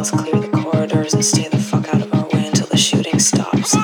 cells, clear the corridors, and stay the fuck out of our way until the shooting stops.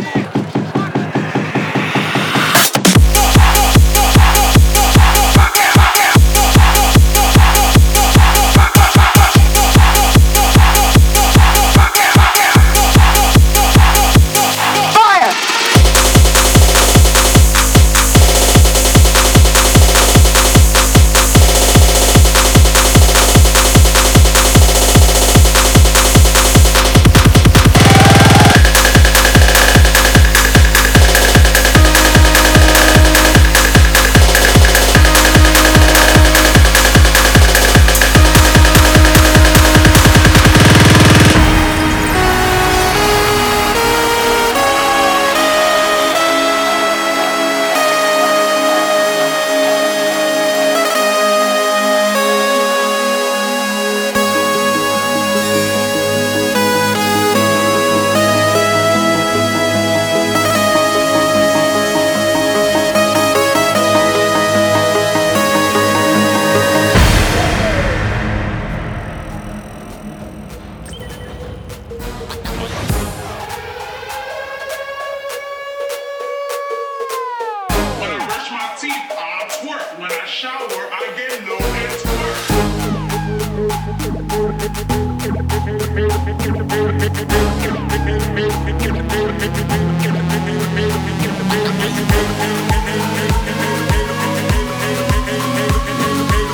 When I shower, I get no it's work.